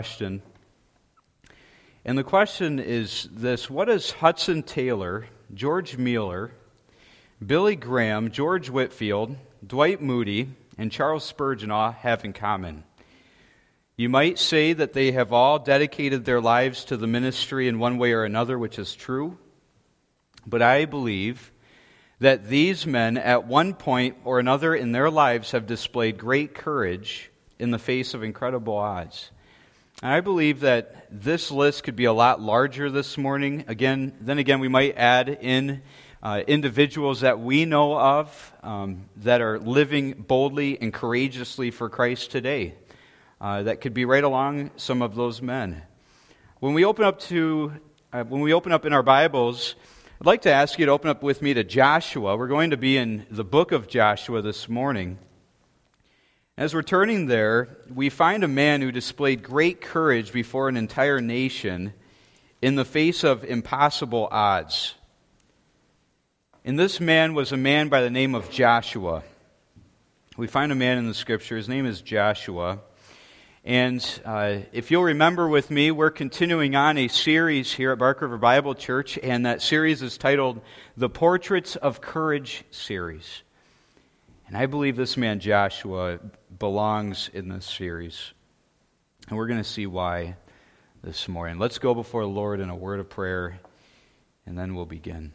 question. And the question is this: what does Hudson Taylor, George Mueller, Billy Graham, George Whitefield, Dwight Moody, and Charles Spurgeon all have in common? You might say that they have all dedicated their lives to the ministry in one way or another, which is true. But I believe that these men, at one point or another in their lives, have displayed great courage in the face of incredible odds. And I believe that this list could be a lot larger this morning. Then again, we might add in individuals that we know of that are living boldly and courageously for Christ today. That could be right along some of those men. When we open up in our Bibles, I'd like to ask you to open up with me to Joshua. We're going to be in the book of Joshua this morning. As we're turning there, we find a man who displayed great courage before an entire nation in the face of impossible odds. And this man was a man by the name of Joshua. We find a man in the Scripture. His name is Joshua. And if you'll remember with me, we're continuing on a series here at Bark River Bible Church, and that series is titled the Portraits of Courage series. And I believe this man Joshua belongs in this series. And we're going to see why this morning. Let's go before the Lord in a word of prayer, and then we'll begin.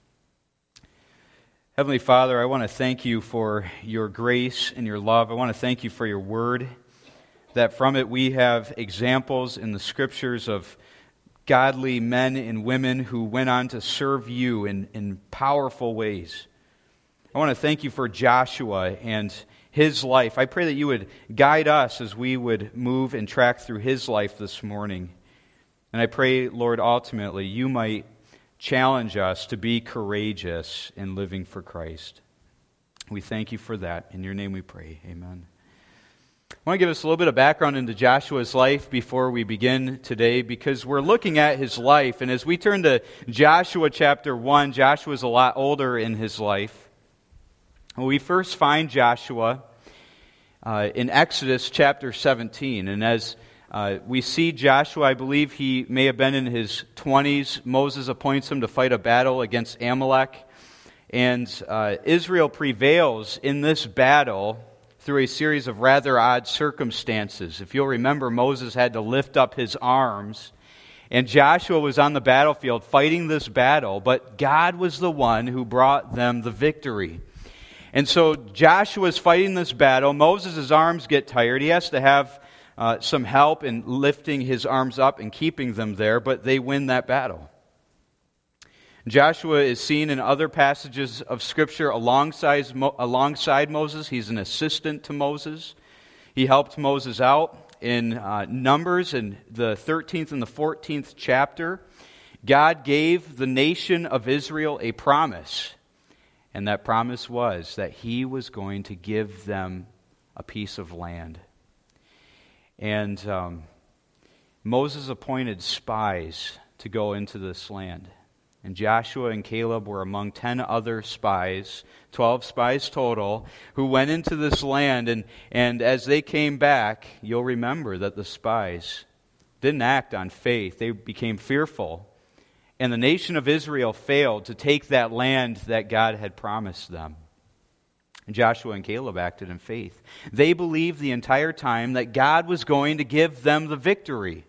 Heavenly Father, I want to thank you for your grace and your love. I want to thank you for your word, that from it we have examples in the Scriptures of godly men and women who went on to serve you in powerful ways. I want to thank you for Joshua and his life. I pray that you would guide us as we would move and track through his life this morning. And I pray, Lord, ultimately you might challenge us to be courageous in living for Christ. We thank you for that. In your name we pray. Amen. I want to give us a little bit of background into Joshua's life before we begin today, because we're looking at his life. And as we turn to Joshua chapter 1, Joshua's a lot older in his life. We first find Joshua in Exodus chapter 17. And as we see Joshua, I believe he may have been in his 20s. Moses appoints him to fight a battle against Amalek. And Israel prevails in this battle through a series of rather odd circumstances. If you'll remember, Moses had to lift up his arms, and Joshua was on the battlefield fighting this battle, but God was the one who brought them the victory. And so Joshua's fighting this battle. Moses' arms get tired. He has to have some help in lifting his arms up and keeping them there, but they win that battle. Joshua is seen in other passages of Scripture alongside Moses. He's an assistant to Moses. He helped Moses out in Numbers in the 13th and the 14th chapter. God gave the nation of Israel a promise, and that promise was that he was going to give them a piece of land. And Moses appointed spies to go into this land. And Joshua and Caleb were among 10 other spies, 12 spies total, who went into this land. And as they came back, you'll remember that the spies didn't act on faith. They became fearful. And the nation of Israel failed to take that land that God had promised them. And Joshua and Caleb acted in faith. They believed the entire time that God was going to give them the victory.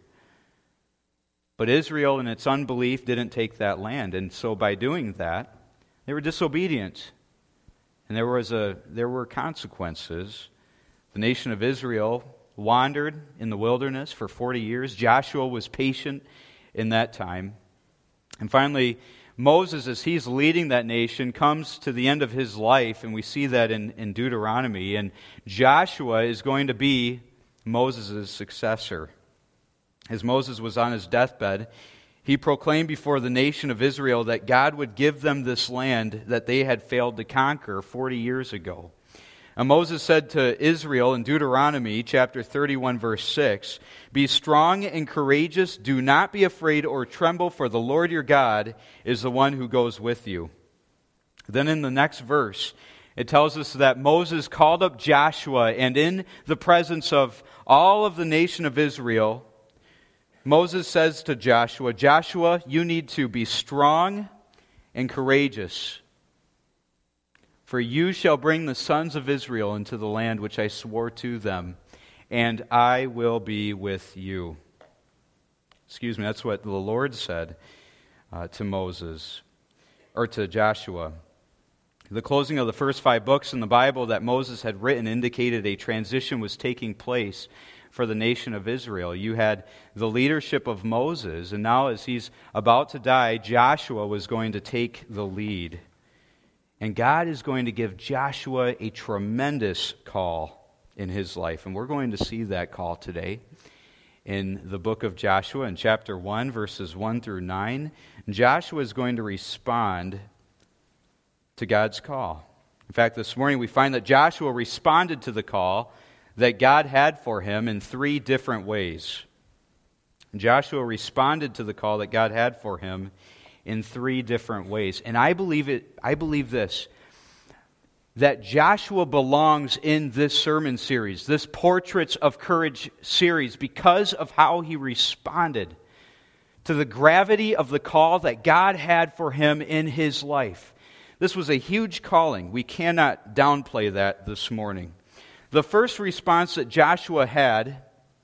But Israel, in its unbelief, didn't take that land. And so by doing that, they were disobedient. And there were consequences. The nation of Israel wandered in the wilderness for 40 years. Joshua was patient in that time. And finally, Moses, as he's leading that nation, comes to the end of his life, and we see that in Deuteronomy. And Joshua is going to be Moses' successor. As Moses was on his deathbed, he proclaimed before the nation of Israel that God would give them this land that they had failed to conquer 40 years ago. And Moses said to Israel in Deuteronomy chapter 31, verse 6, "Be strong and courageous, do not be afraid or tremble, for the Lord your God is the one who goes with you." Then in the next verse, it tells us that Moses called up Joshua, and in the presence of all of the nation of Israel, Moses says to Joshua, Joshua, you need to be strong and courageous, for you shall bring the sons of Israel into the land which I swore to them, and I will be with you. That's what the Lord said to Moses, or to Joshua. The closing of the first 5 books in the Bible that Moses had written indicated a transition was taking place for the nation of Israel. You had the leadership of Moses, and now as he's about to die, Joshua was going to take the lead. And God is going to give Joshua a tremendous call in his life, and we're going to see that call today in the book of Joshua in chapter 1, verses 1 through 9. Joshua is going to respond to God's call. In fact, this morning we find that Joshua responded to the call that God had for him in 3 different ways. Joshua responded to the call that God had for him in 3 different ways. And I believe this, that Joshua belongs in this sermon series, this Portraits of Courage series, because of how he responded to the gravity of the call that God had for him in his life. This was a huge calling. We cannot downplay that this morning. The first response that Joshua had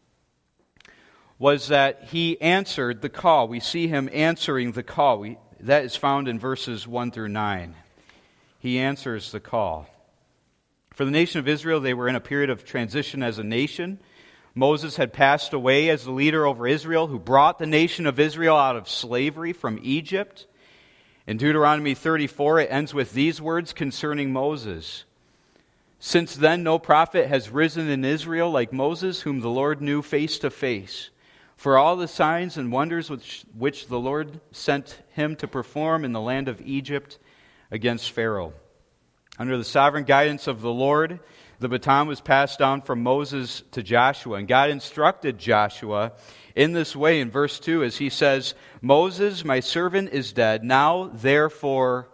was that he answered the call. We see him answering the call. That is found in verses 1 through 9. He answers the call. For the nation of Israel, they were in a period of transition as a nation. Moses had passed away as the leader over Israel, who brought the nation of Israel out of slavery from Egypt. In Deuteronomy 34, it ends with these words concerning Moses. Since then, no prophet has risen in Israel like Moses, whom the Lord knew face to face. For all the signs and wonders which the Lord sent him to perform in the land of Egypt against Pharaoh. Under the sovereign guidance of the Lord, the baton was passed down from Moses to Joshua. And God instructed Joshua in this way in verse 2 as he says, Moses, my servant, is dead. Now, therefore,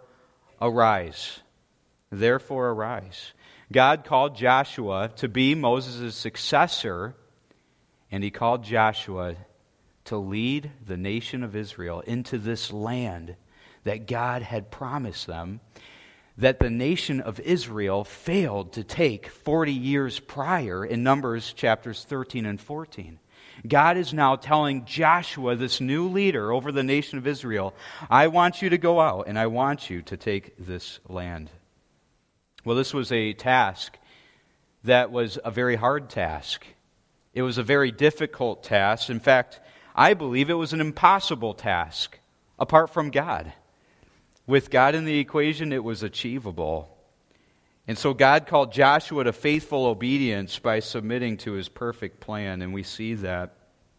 arise. Therefore, arise. God called Joshua to be Moses' successor, and he called Joshua to lead the nation of Israel into this land that God had promised them, that the nation of Israel failed to take 40 years prior in Numbers chapters 13 and 14. God is now telling Joshua, this new leader over the nation of Israel, I want you to go out and I want you to take this land. Well, this was a task that was a very hard task. It was a very difficult task. In fact, I believe it was an impossible task apart from God. With God in the equation, it was achievable. And so God called Joshua to faithful obedience by submitting to his perfect plan. And we see that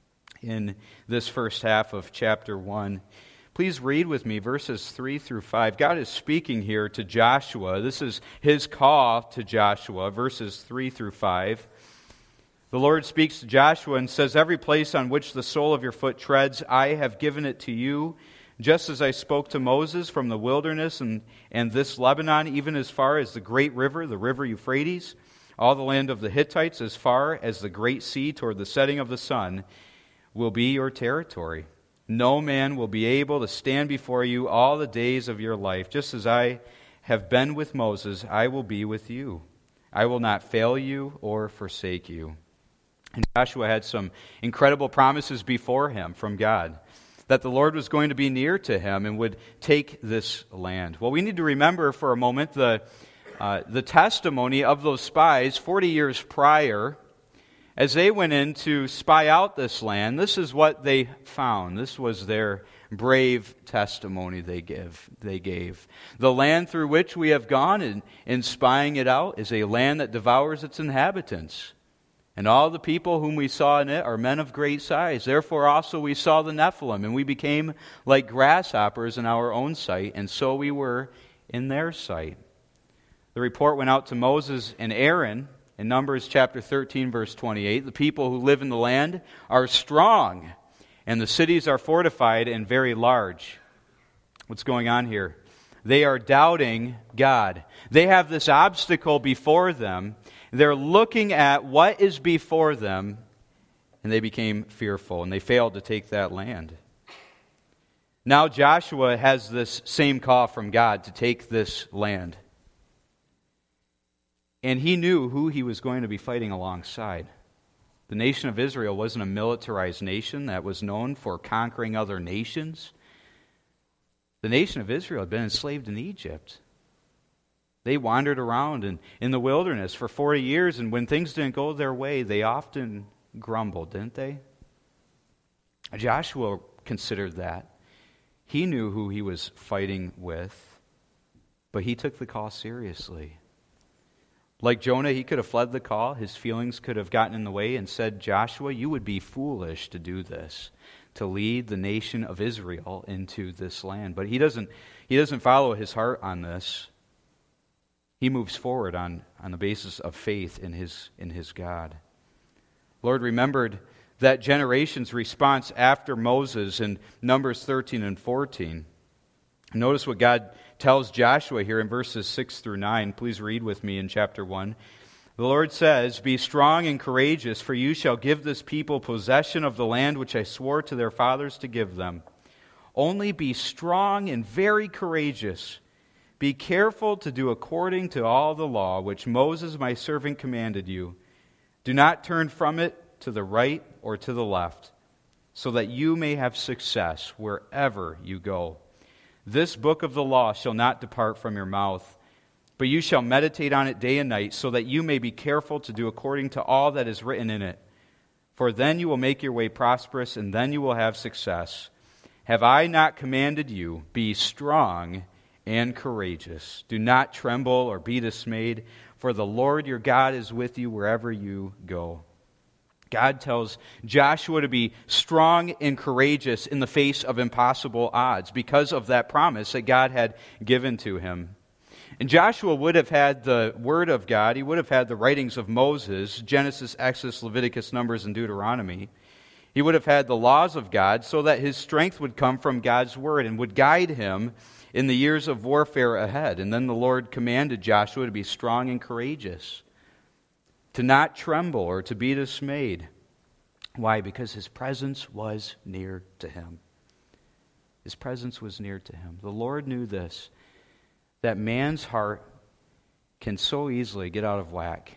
in this first half of chapter 1. Please read with me verses 3 through 5. God is speaking here to Joshua. This is his call to Joshua, verses 3 through 5. The Lord speaks to Joshua and says, every place on which the sole of your foot treads, I have given it to you, just as I spoke to Moses from the wilderness and this Lebanon, even as far as the great river, the river Euphrates, all the land of the Hittites, as far as the great sea toward the setting of the sun, will be your territory. No man will be able to stand before you all the days of your life. Just as I have been with Moses, I will be with you. I will not fail you or forsake you. And Joshua had some incredible promises before him from God, that the Lord was going to be near to him and would take this land. Well, we need to remember for a moment the testimony of those spies 40 years prior. As they went in to spy out this land, this is what they found. This was their brave testimony they gave. The land through which we have gone in spying it out is a land that devours its inhabitants. And all the people whom we saw in it are men of great size. Therefore also we saw the Nephilim, and we became like grasshoppers in our own sight, and so we were in their sight. The report went out to Moses and Aaron in Numbers chapter 13, verse 28. The people who live in the land are strong, and the cities are fortified and very large. What's going on here? They are doubting God. They have this obstacle before them. They're looking at what is before them, and they became fearful, and they failed to take that land. Now Joshua has this same call from God to take this land. And he knew who he was going to be fighting alongside. The nation of Israel wasn't a militarized nation that was known for conquering other nations. The nation of Israel had been enslaved in Egypt. They wandered around in the wilderness for 40 years, and when things didn't go their way, they often grumbled, didn't they? Joshua considered that. He knew who he was fighting with, but he took the call seriously. Like Jonah, he could have fled the call. His feelings could have gotten in the way and said, Joshua, you would be foolish to do this, to lead the nation of Israel into this land. But he doesn't follow his heart on this. He moves forward on the basis of faith in his God. Lord remembered that generation's response after Moses in Numbers 13 and 14. Notice what God tells Joshua here in verses 6 through 9. Please read with me in chapter 1. The Lord says, Be strong and courageous, for you shall give this people possession of the land which I swore to their fathers to give them. Only be strong and very courageous. Be careful to do according to all the law which Moses my servant commanded you. Do not turn from it to the right or to the left, so that you may have success wherever you go. This book of the law shall not depart from your mouth, but you shall meditate on it day and night, so that you may be careful to do according to all that is written in it. For then you will make your way prosperous, and then you will have success. Have I not commanded you, be strong and courageous? Do not tremble or be dismayed, for the Lord your God is with you wherever you go. God tells Joshua to be strong and courageous in the face of impossible odds because of that promise that God had given to him. And Joshua would have had the Word of God. He would have had the writings of Moses, Genesis, Exodus, Leviticus, Numbers, and Deuteronomy. He would have had the laws of God so that his strength would come from God's Word and would guide him in the years of warfare ahead. And then the Lord commanded Joshua to be strong and courageous, to not tremble or to be dismayed. Why? Because his presence was near to him. His presence was near to him. The Lord knew this, that man's heart can so easily get out of whack.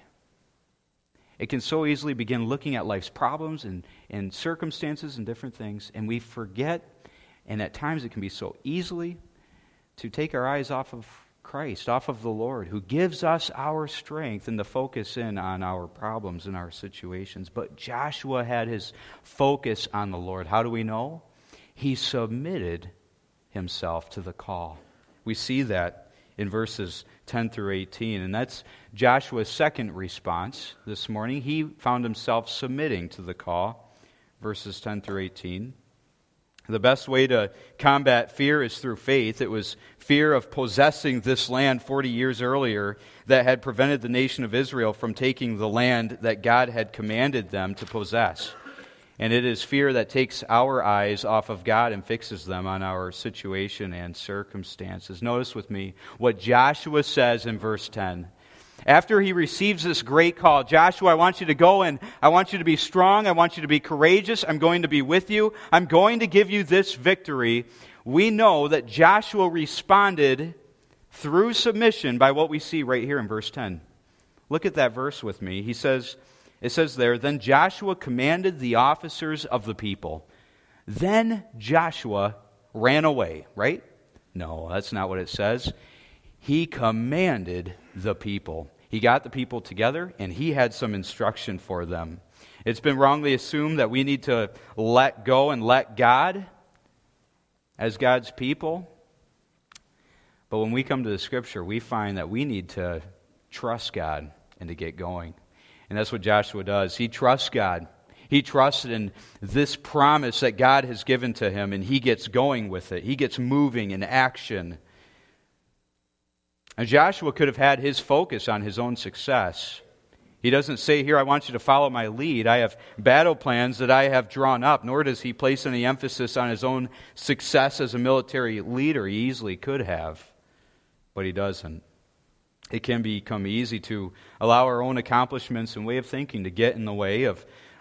It can so easily begin looking at life's problems and circumstances and different things, and we forget, and at times it can be so easily to take our eyes off of Christ, off of the Lord, who gives us our strength and to focus in on our problems and our situations. But Joshua had his focus on the Lord. How do we know? He submitted himself to the call. We see that in verses 10 through 18, and that's Joshua's second response this morning. He found himself submitting to the call, verses 10 through 18. The best way to combat fear is through faith. It was fear of possessing this land 40 years earlier that had prevented the nation of Israel from taking the land that God had commanded them to possess. And it is fear that takes our eyes off of God and fixes them on our situation and circumstances. Notice with me what Joshua says in verse 10. After he receives this great call, Joshua, I want you to go and I want you to be strong. I want you to be courageous. I'm going to be with you. I'm going to give you this victory. We know that Joshua responded through submission by what we see right here in verse 10. Look at that verse with me. It says there, Then Joshua commanded the officers of the people. Then Joshua ran away, right? No, that's not what it says. He commanded the people. He got the people together, and he had some instruction for them. It's been wrongly assumed that we need to let go and let God as God's people. But when we come to the Scripture, we find that we need to trust God and to get going. And that's what Joshua does. He trusts God. He trusts in this promise that God has given to him, and he gets going with it. He gets moving in action. And Joshua could have had his focus on his own success. He doesn't say here, I want you to follow my lead. I have battle plans that I have drawn up, nor does he place any emphasis on his own success as a military leader. He easily could have, but he doesn't. It can become easy to allow our own accomplishments and way of thinking to get in the way of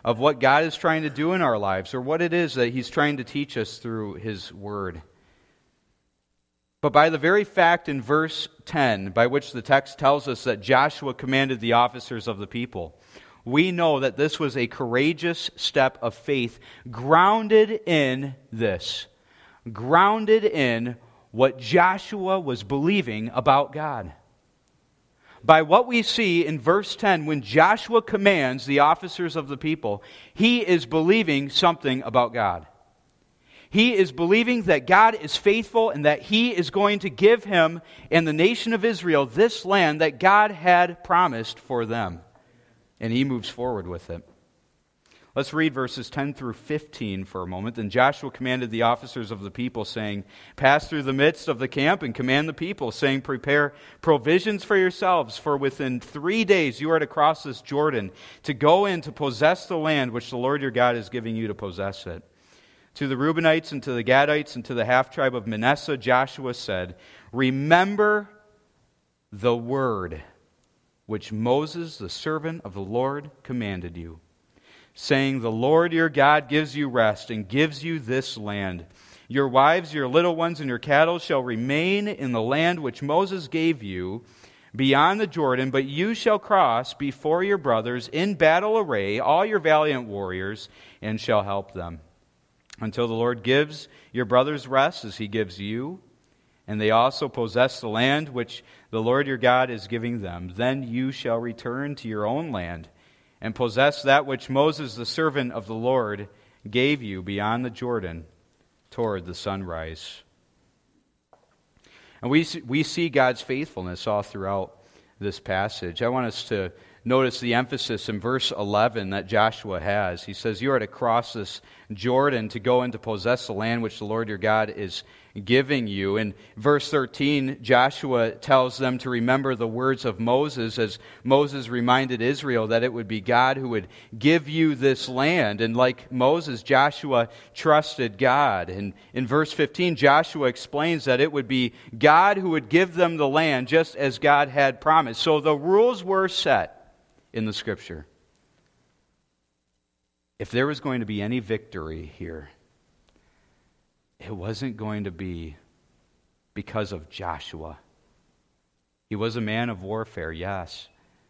of what God is trying to do in our lives, or what it is that He's trying to teach us through His Word. But by the very fact in verse 10, by which the text tells us that Joshua commanded the officers of the people, we know that this was a courageous step of faith grounded in this. Grounded in what Joshua was believing about God. By what we see in verse 10, when Joshua commands the officers of the people, he is believing something about God. He is believing that God is faithful and that He is going to give him and the nation of Israel this land that God had promised for them. And he moves forward with it. Let's read verses 10 through 15 for a moment. Then Joshua commanded the officers of the people, saying, "Pass through the midst of the camp and command the people, saying, Prepare provisions for yourselves, for within 3 days you are to cross this Jordan, to go in to possess the land which the Lord your God is giving you to possess it." To the Reubenites and to the Gadites and to the half-tribe of Manasseh, Joshua said, "Remember the word which Moses, the servant of the Lord, commanded you, saying, The Lord your God gives you rest and gives you this land. Your wives, your little ones, and your cattle shall remain in the land which Moses gave you beyond the Jordan, but you shall cross before your brothers in battle array, all your valiant warriors, and shall help them, until the Lord gives your brothers rest as He gives you, and they also possess the land which the Lord your God is giving them. Then you shall return to your own land and possess that which Moses, the servant of the Lord, gave you beyond the Jordan toward the sunrise." And we see God's faithfulness all throughout this passage. I want us to notice the emphasis in verse 11 that Joshua has. He says, "You are to cross this Jordan to go and to possess the land which the Lord your God is giving you." In verse 13, Joshua tells them to remember the words of Moses, as Moses reminded Israel that it would be God who would give you this land. And like Moses, Joshua trusted God. And in verse 15, Joshua explains that it would be God who would give them the land just as God had promised. So the rules were set in the Scripture. If there was going to be any victory here, it wasn't going to be because of Joshua. He was a man of warfare, yes.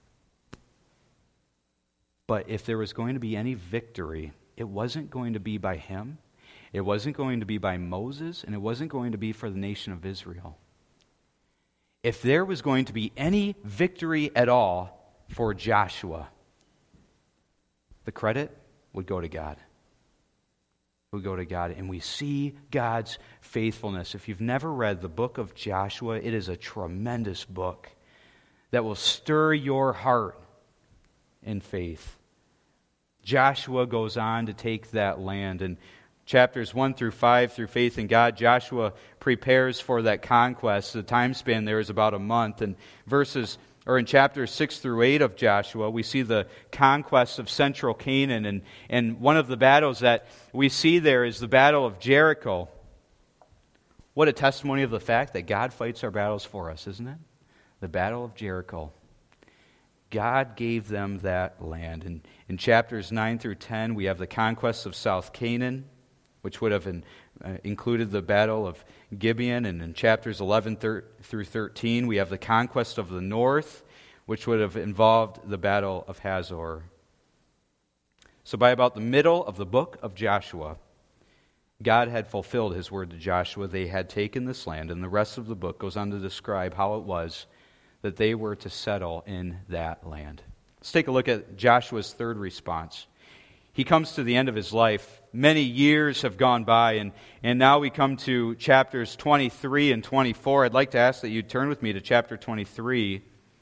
But if there was going to be any victory, it wasn't going to be by him, it wasn't going to be by Moses, and it wasn't going to be for the nation of Israel. If there was going to be any victory at all for Joshua, the credit would go to God. Would go to God, and we see God's faithfulness. If you've never read the book of Joshua, it is a tremendous book that will stir your heart in faith. Joshua goes on to take that land, and chapters 1 through 5 through faith in God, Joshua prepares for that conquest. The time span there is about a month, and in chapters 6 through 8 of Joshua, we see the conquest of central Canaan. And one of the battles that we see there is the Battle of Jericho. What a testimony of the fact that God fights our battles for us, isn't it? The Battle of Jericho. God gave them that land. And in chapters 9 through 10, we have the conquest of South Canaan, which would have included the Battle of Gibeon. And in chapters 11 through 13, we have the conquest of the north, which would have involved the Battle of Hazor. So by about the middle of the book of Joshua, God had fulfilled His word to Joshua. They had taken this land, and the rest of the book goes on to describe how it was that they were to settle in that land. Let's take a look at Joshua's third response. He comes to the end of his life. Many years have gone by, and now we come to chapters 23 and 24. I'd like to ask that you turn with me to chapter 23.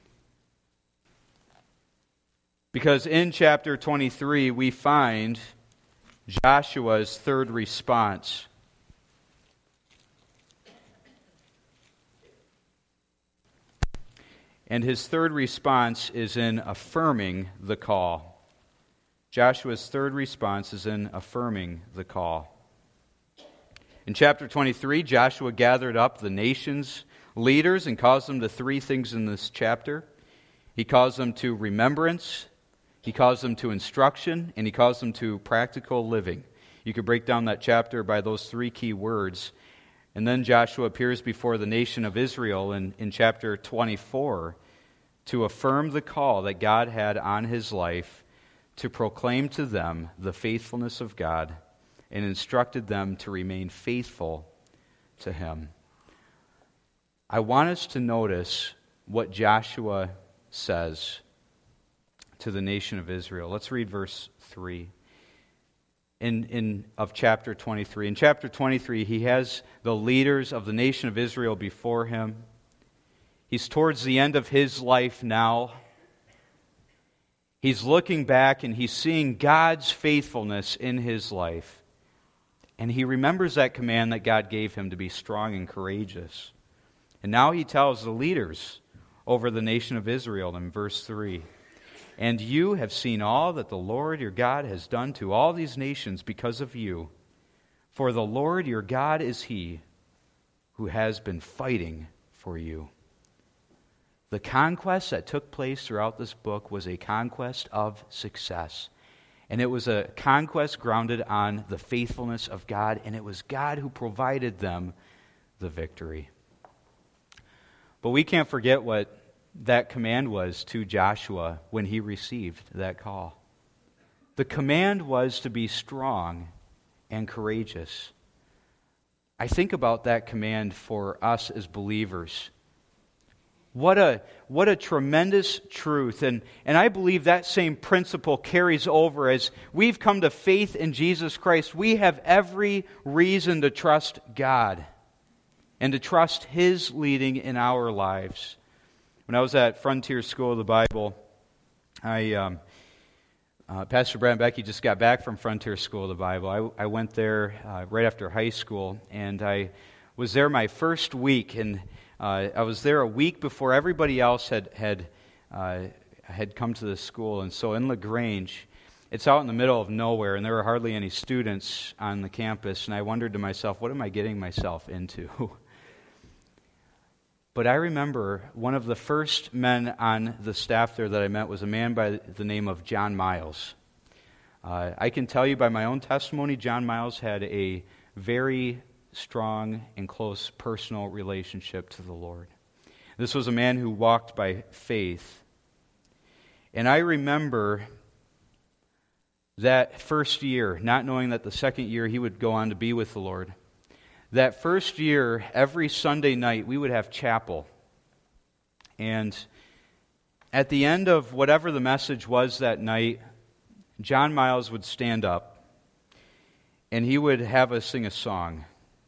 Because in chapter 23, we find Joshua's third response. And his third response is in affirming the call. Joshua's third response is in affirming the call. In chapter 23, Joshua gathered up the nation's leaders and calls them to three things in this chapter. He calls them to remembrance, He calls them to instruction, and he calls them to practical living. You could break down that chapter by those three key words. And then Joshua appears before the nation of Israel in chapter 24 to affirm the call that God had on his life to proclaim to them the faithfulness of God and instructed them to remain faithful to him. I want us to notice what Joshua says to the nation of Israel. Let's read verse 3 of chapter 23. In chapter 23, he has the leaders of the nation of Israel before him. He's towards the end of his life now. He's looking back and he's seeing God's faithfulness in his life. And he remembers that command that God gave him to be strong and courageous. And now he tells the leaders over the nation of Israel in verse 3, "And you have seen all that the Lord your God has done to all these nations because of you. For the Lord your God is he who has been fighting for you." The conquest that took place throughout this book was a conquest of success. And it was a conquest grounded on the faithfulness of God, and it was God who provided them the victory. But we can't forget what that command was to Joshua when he received that call. The command was to be strong and courageous. I think about that command for us as believers. What a tremendous truth. And I believe that same principle carries over as we've come to faith in Jesus Christ. We have every reason to trust God and to trust his leading in our lives. When I was at Frontier School of the Bible, Pastor Brad and Becky just got back from Frontier School of the Bible. I went there right after high school, and I was there my first week, and I was there a week before everybody else had come to the school. And so in LaGrange, it's out in the middle of nowhere, and there were hardly any students on the campus, and I wondered to myself, what am I getting myself into? But I remember one of the first men on the staff there that I met was a man by the name of John Miles. I can tell you by my own testimony, John Miles had a very strong and close personal relationship to the Lord. This was a man who walked by faith. And I remember that first year, not knowing that the second year he would go on to be with the Lord. That first year, every Sunday night, we would have chapel. And at the end of whatever the message was that night, John Miles would stand up, and he would have us sing a song.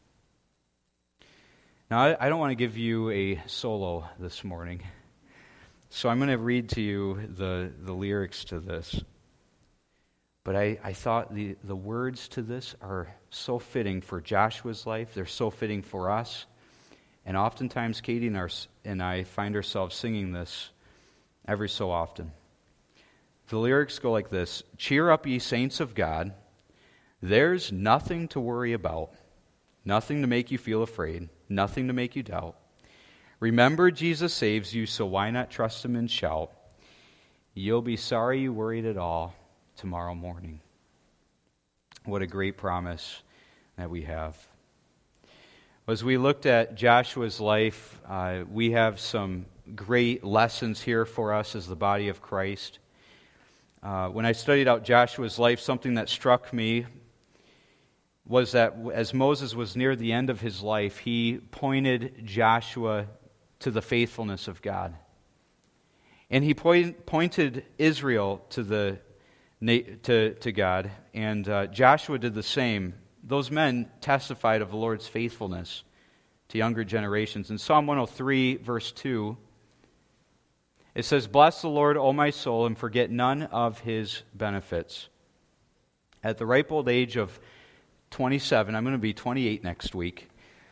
Now, I don't want to give you a solo this morning, so I'm going to read to you the lyrics to this. But I thought the words to this are so fitting for Joshua's life. They're so fitting for us. And oftentimes, Katie and I find ourselves singing this every so often. The lyrics go like this: "Cheer up, ye saints of God. There's nothing to worry about, nothing to make you feel afraid, nothing to make you doubt. Remember, Jesus saves you, so why not trust him and shout? You'll be sorry you worried at all tomorrow morning." What a great promise that we have. As we looked at Joshua's life, we have some great lessons here for us as the body of Christ. When I studied out Joshua's life, something that struck me was that as Moses was near the end of his life, he pointed Joshua to the faithfulness of God. And he pointed Israel to God, and Joshua did the same. Those men testified of the Lord's faithfulness to younger generations. In Psalm 103, verse 2, it says, "Bless the Lord, O my soul, and forget none of his benefits." At the ripe old age of 27, I'm going to be 28 next week,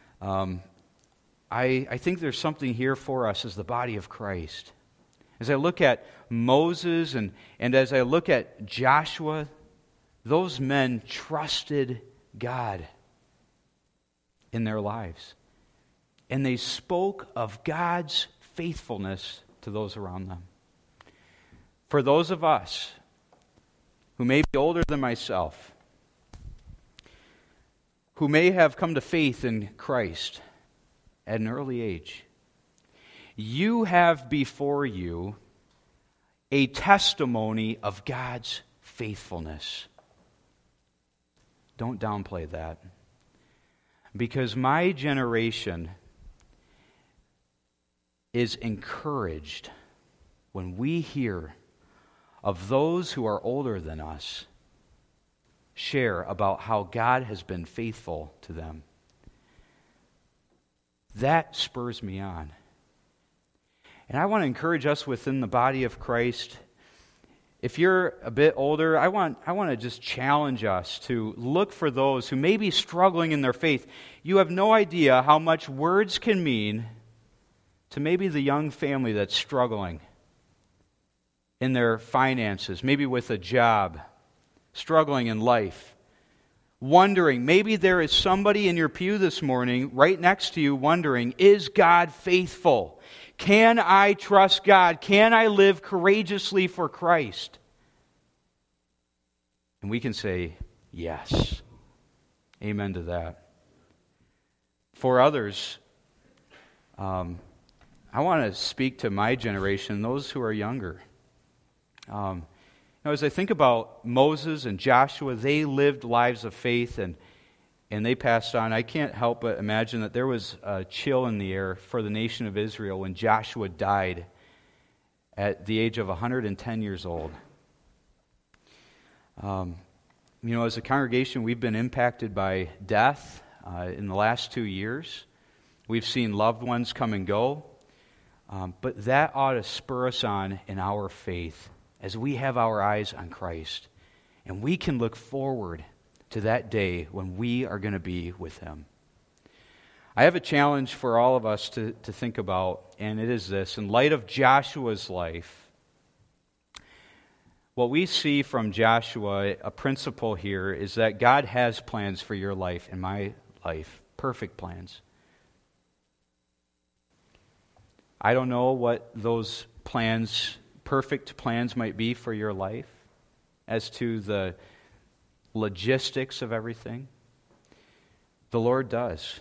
I think there's something here for us as the body of Christ. As I look at Moses and as I look at Joshua, those men trusted God in their lives. And they spoke of God's faithfulness to those around them. For those of us who may be older than myself, who may have come to faith in Christ at an early age, you have before you a testimony of God's faithfulness. Don't downplay that. Because my generation is encouraged when we hear of those who are older than us share about how God has been faithful to them. That spurs me on. And I want to encourage us within the body of Christ. If you're a bit older, I want to just challenge us to look for those who may be struggling in their faith. You have no idea how much words can mean to maybe the young family that's struggling in their finances, maybe with a job, struggling in life, wondering, maybe there is somebody in your pew this morning right next to you wondering, is God faithful? Can I trust God? Can I live courageously for Christ? And we can say, yes. Amen to that. For others, I want to speak to my generation, those who are younger. As I think about Moses and Joshua, they lived lives of faith and they passed on. I can't help but imagine that there was a chill in the air for the nation of Israel when Joshua died at the age of 110 years old. As a congregation, we've been impacted by death in the last 2 years. We've seen loved ones come and go. But that ought to spur us on in our faith as we have our eyes on Christ. And we can look forward to that day when we are going to be with Him. I have a challenge for all of us to think about, and it is this. In light of Joshua's life, what we see from Joshua, a principle here, is that God has plans for your life and my life, perfect plans. I don't know what those plans, perfect plans might be for your life as to the logistics of everything. The Lord does.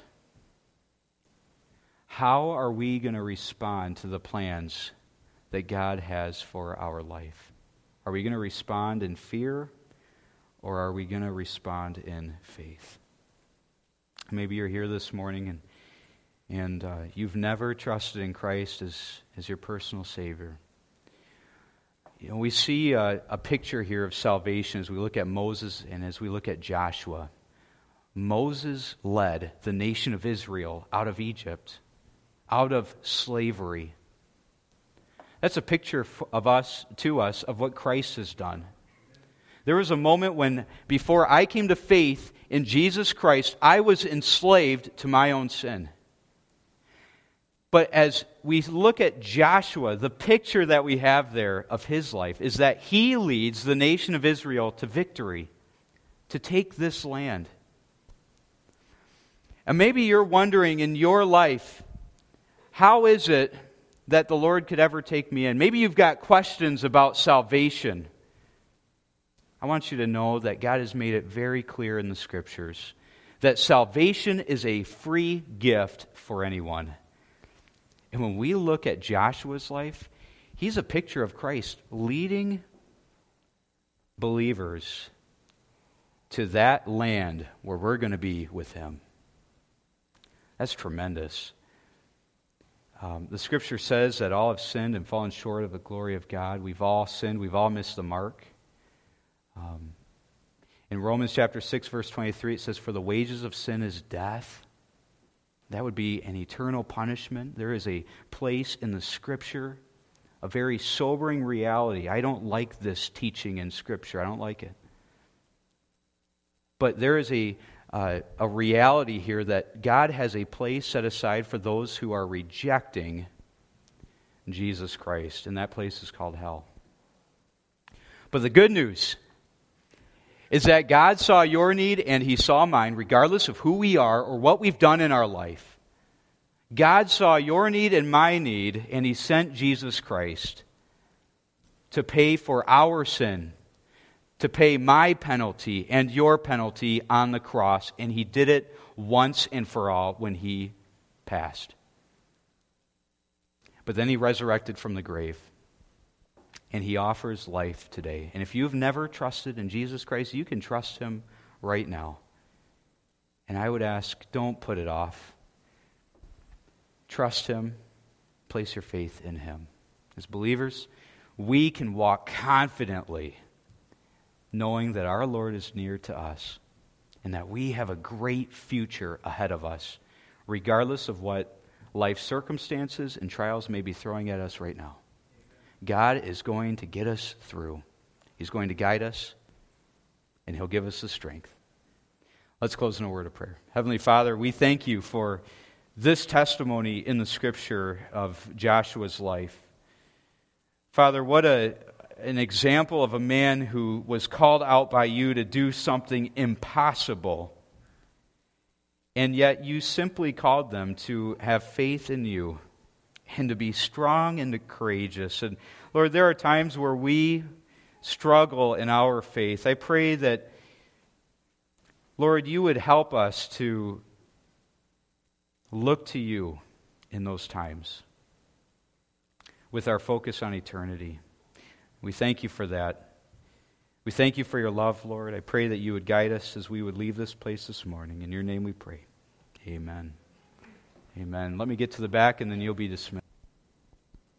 How are we going to respond to the plans that God has for our life? Are we going to respond in fear, or are we going to respond in faith? Maybe you're here this morning and you've never trusted in Christ as your personal Savior. We see a picture here of salvation as we look at Moses and as we look at Joshua. Moses led the nation of Israel out of Egypt, out of slavery. That's a picture of us of what Christ has done. There was a moment when, before I came to faith in Jesus Christ, I was enslaved to my own sin. But as we look at Joshua, the picture that we have there of his life is that he leads the nation of Israel to victory, to take this land. And maybe you're wondering in your life, how is it that the Lord could ever take me in? Maybe you've got questions about salvation. I want you to know that God has made it very clear in the Scriptures that salvation is a free gift for anyone. And when we look at Joshua's life, he's a picture of Christ leading believers to that land where we're going to be with Him. That's tremendous. The Scripture says that all have sinned and fallen short of the glory of God. We've all sinned. We've all missed the mark. In Romans chapter 6, verse 23, it says, "For the wages of sin is death." That would be an eternal punishment. There is a place in the Scripture, a very sobering reality. I don't like this teaching in Scripture. I don't like it. But there is a reality here that God has a place set aside for those who are rejecting Jesus Christ, and that place is called hell. But the good news is that God saw your need and He saw mine, regardless of who we are or what we've done in our life. God saw your need and my need, and He sent Jesus Christ to pay for our sin, to pay my penalty and your penalty on the cross, and he did it once and for all when he passed. But then he resurrected from the grave, and he offers life today. And if you've never trusted in Jesus Christ, you can trust him right now. And I would ask, don't put it off. Trust him. Place your faith in him. As believers, we can walk confidently knowing that our Lord is near to us and that we have a great future ahead of us, regardless of what life circumstances and trials may be throwing at us right now. God is going to get us through. He's going to guide us, and he'll give us the strength. Let's close in a word of prayer. Heavenly Father, we thank you for this testimony in the Scripture of Joshua's life. Father, what an example of a man who was called out by you to do something impossible, and yet you simply called them to have faith in you and to be strong and courageous. And Lord, there are times where we struggle in our faith. I pray that, Lord, you would help us to look to you in those times with our focus on eternity. We thank you for that. We thank you for your love, Lord. I pray that you would guide us as we would leave this place this morning. In your name we pray. Amen. Amen. Let me get to the back and then you'll be dismissed.